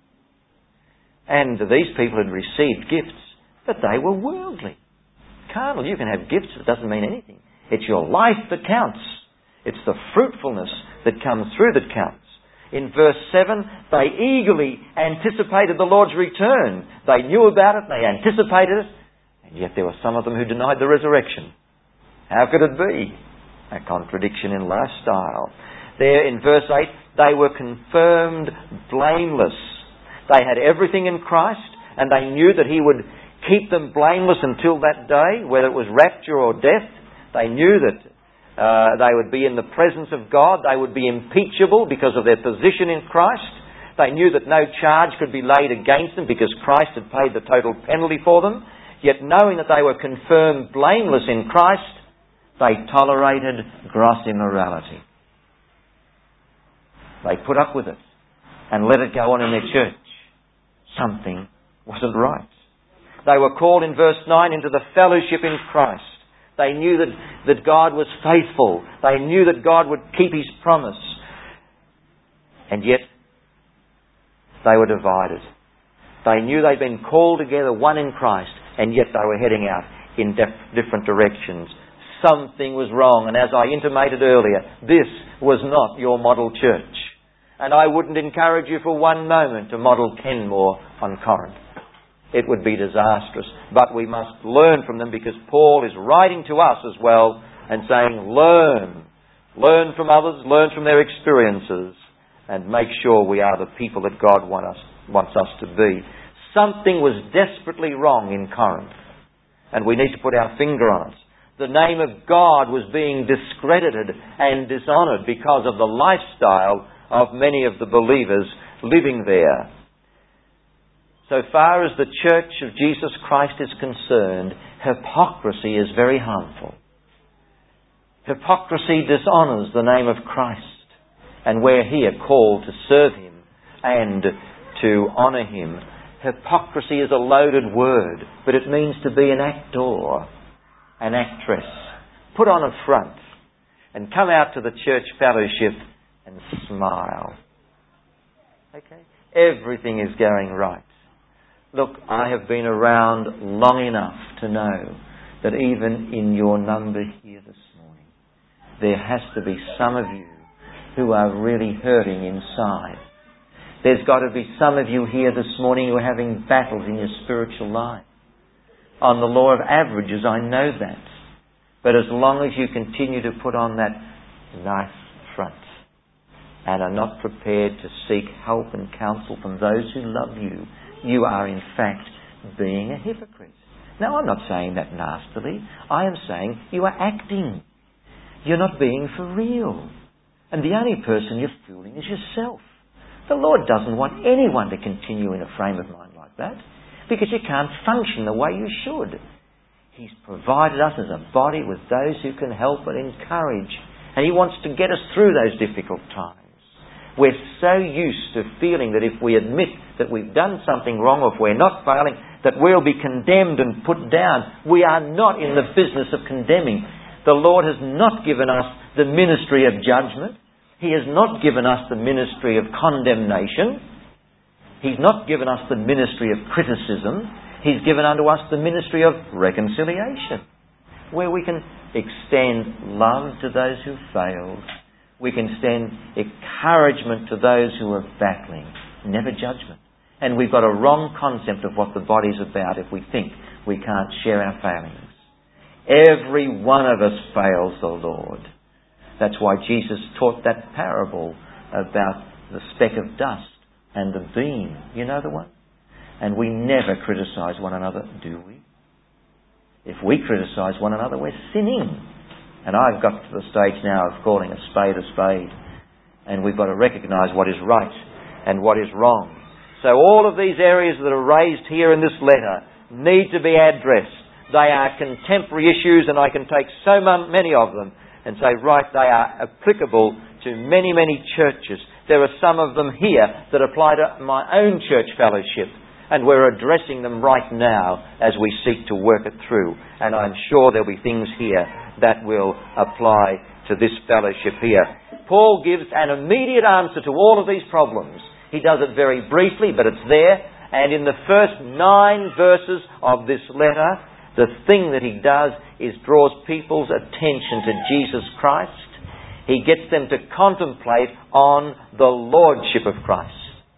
And these people had received gifts, but they were worldly. Carnal, you can have gifts, it doesn't mean anything. It's your life that counts. It's the fruitfulness that comes through that counts. In verse 7, they eagerly anticipated the Lord's return. They knew about it, they anticipated it, and yet there were some of them who denied the resurrection. How could it be? A contradiction in lifestyle. There in verse 8, they were confirmed blameless. They had everything in Christ. and they knew that He would keep them blameless until that day, whether it was rapture or death. They knew that they would be in the presence of God. They would be impeachable because of their position in Christ. They knew that no charge could be laid against them because Christ had paid the total penalty for them. Yet knowing that they were confirmed blameless in Christ, they tolerated gross immorality. They put up with it and let it go on in their church. Something wasn't right. They were called in verse 9 into the fellowship in Christ. They knew that God was faithful. They knew that God would keep His promise. And yet, they were divided. They knew they'd been called together, one in Christ, and yet they were heading out in different directions. Something was wrong, and as I intimated earlier, this was not your model church. And I wouldn't encourage you for one moment to model Kenmore on Corinth. It would be disastrous. But we must learn from them, because Paul is writing to us as well and saying, learn. Learn from others, learn from their experiences, and make sure we are the people that God wants us to be. Something was desperately wrong in Corinth, and we need to put our finger on it. The name of God was being discredited and dishonoured because of the lifestyle of many of the believers living there. So far as the Church of Jesus Christ is concerned, hypocrisy is very harmful. Hypocrisy dishonours the name of Christ. And we're here called to serve Him and to honour Him. Hypocrisy is a loaded word, but it means to be an actor, an actress. Put on a front and come out to the church fellowship and smile. Okay? Everything is going right. Look, I have been around long enough to know that even in your number here this morning, there has to be some of you who are really hurting inside. There's got to be some of you here this morning who are having battles in your spiritual life. On the law of averages, I know that. But as long as you continue to put on that nice front and are not prepared to seek help and counsel from those who love you, you are in fact being a hypocrite. Now, I'm not saying that nastily. I am saying you are acting. You're not being for real. And the only person you're fooling is yourself. The Lord doesn't want anyone to continue in a frame of mind like that, because you can't function the way you should. He's provided us as a body with those who can help and encourage. And He wants to get us through those difficult times. We're so used to feeling that if we admit that we've done something wrong, or if we're not failing, that we'll be condemned and put down. We are not in the business of condemning. The Lord has not given us the ministry of judgment. He has not given us the ministry of condemnation. He's not given us the ministry of criticism. He's given unto us the ministry of reconciliation, where we can extend love to those who failed. We can extend encouragement to those who are battling, never judgment. And we've got a wrong concept of what the body's about if we think we can't share our failings. Every one of us fails the Lord. That's why Jesus taught that parable about the speck of dust and the beam. You know the one? And we never criticise one another, do we? If we criticise one another, we're sinning. And I've got to the stage now of calling a spade a spade. And we've got to recognise what is right and what is wrong. So all of these areas that are raised here in this letter need to be addressed. They are contemporary issues, and I can take so many of them and say, right, they are applicable to many, many churches. There are some of them here that apply to my own church fellowship, and we're addressing them right now as we seek to work it through. And I'm sure there'll be things here that will apply to this fellowship here. Paul gives an immediate answer to all of these problems. He does it very briefly, but it's there. And in the first 9 verses of this letter, the thing that he does is draws people's attention to Jesus Christ. He gets them to contemplate on the Lordship of Christ.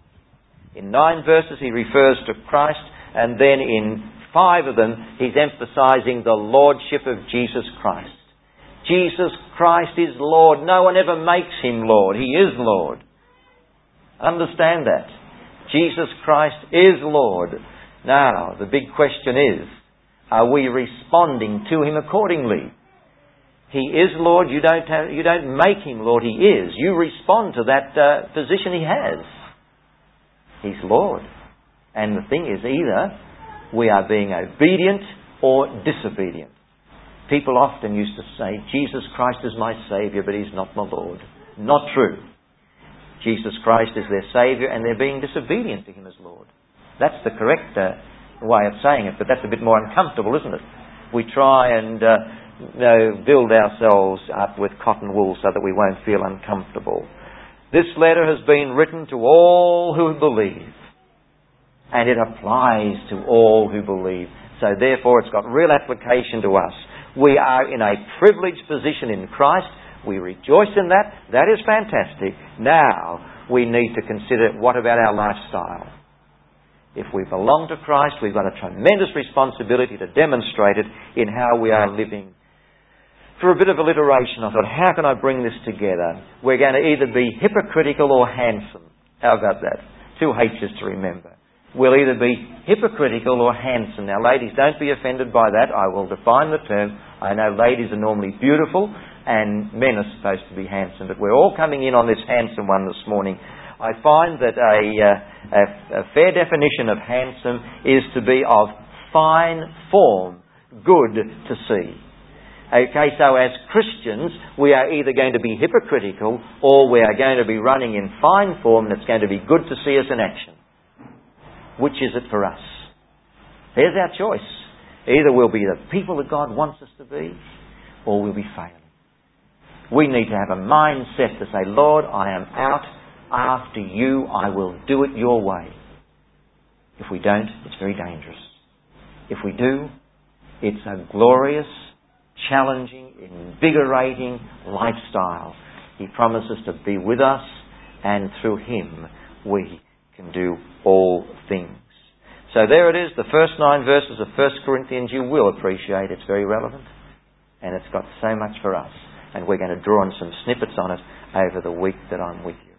In 9 verses he refers to Christ, and then in 5 of them he's emphasizing the Lordship of Jesus Christ. Jesus Christ is Lord. No one ever makes Him Lord. He is Lord. Understand that. Jesus Christ is Lord. Now, the big question is, are we responding to Him accordingly? He is Lord. You don't make Him Lord. He is. You respond to that position He has. He's Lord. And the thing is, either we are being obedient or disobedient. People often used to say, Jesus Christ is my Saviour, but He's not my Lord. Not true. Jesus Christ is their Saviour and they're being disobedient to Him as Lord. That's the correct way of saying it, but that's a bit more uncomfortable, isn't it? We try and build ourselves up with cotton wool so that we won't feel uncomfortable. This letter has been written to all who believe, and it applies to all who believe. So therefore it's got real application to us. We are in a privileged position in Christ. We rejoice in that. That is fantastic. Now we need to consider, what about our lifestyle? If we belong to Christ, we've got a tremendous responsibility to demonstrate it in how we are living. For a bit of alliteration, I thought, how can I bring this together? We're going to either be hypocritical or handsome. How about that? 2 H's to remember. We'll either be hypocritical or handsome. Now, ladies, don't be offended by that. I will define the term. I know ladies are normally beautiful and men are supposed to be handsome, but we're all coming in on this handsome one this morning. I find that a fair definition of handsome is to be of fine form, good to see. Okay, so as Christians, we are either going to be hypocritical or we are going to be running in fine form and it's going to be good to see us in action. Which is it for us? There's our choice. Either we'll be the people that God wants us to be, or we'll be failing. We need to have a mindset to say, Lord, I am out after you. I will do it your way. If we don't, it's very dangerous. If we do, it's a glorious, challenging, invigorating lifestyle. He promises to be with us, and through Him we can do all things. So there it is, the first 9 verses of 1 Corinthians. You will appreciate it's very relevant, and it's got so much for us. And we're going to draw on some snippets on it over the week that I'm with you.